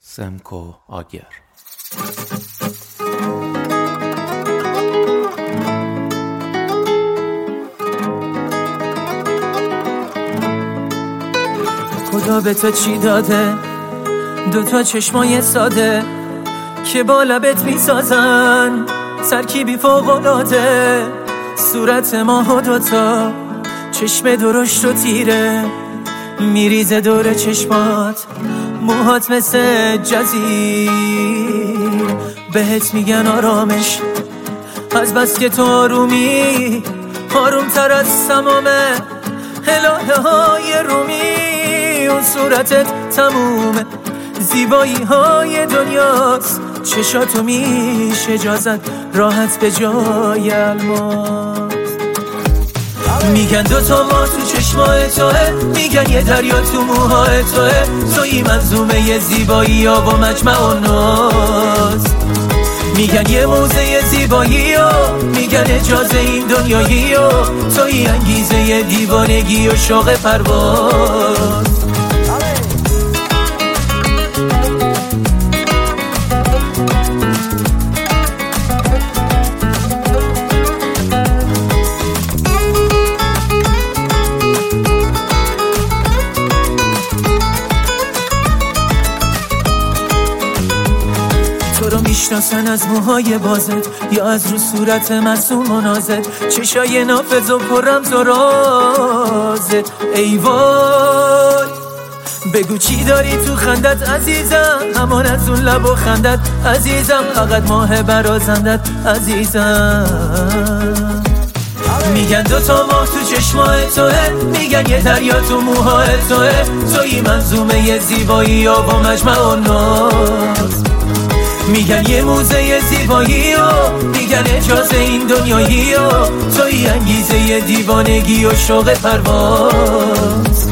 سمکو آگر. خدا به تو چی داده؟ دوتا چشمای ساده که با لبت میسازن ترکیبی فوق‌العاده. صورت ماه و دوتا چشم درشت و تیره میریزه دور چشمات، موهات مثل جزیر بهت میگن آرامش. از بس که تو آرومی آرومتر از تمام الهه های رومی. اون صورتت تموم زیبایی های دنیاست، چشاتو میشه جازد راحت به جای الماس. میگن دوتا ما تو چشمای توه، میگن یه دریا تو موهای توه، توی منظومه زیبایی ها و مجمع و ناز. میگن یه موزه زیبایی ها، میگن اجازه این دنیایی ها، توی انگیزه دیوانگی و شوق پرواز. تو رو میشناسن از موهای بازت یا از رو صورت معصوم و نازت، چشای نافذ و پر رمز و رازت. ای وای بگو چی داری تو خندت عزیزم، همان از اون لب و خندت عزیزم، فقط ماه برازندت عزیزم. میگن دوتا ماه تو چشمای توه، میگن یه دریا تو موهای توه، توی منظومه زیبایی ها و مجمع و ناز. میگن یه موزه زیبایی ها، میگن اجازه این دنیایی ها، توی انگیزه دیوانگی و شوق پرواز.